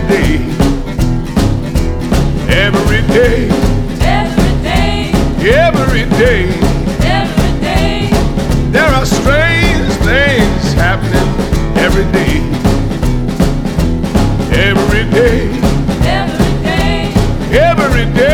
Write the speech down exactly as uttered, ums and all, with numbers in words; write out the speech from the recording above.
day, every day, every day, every day, every day. there are strange things happening every day, every day, Every day, every day.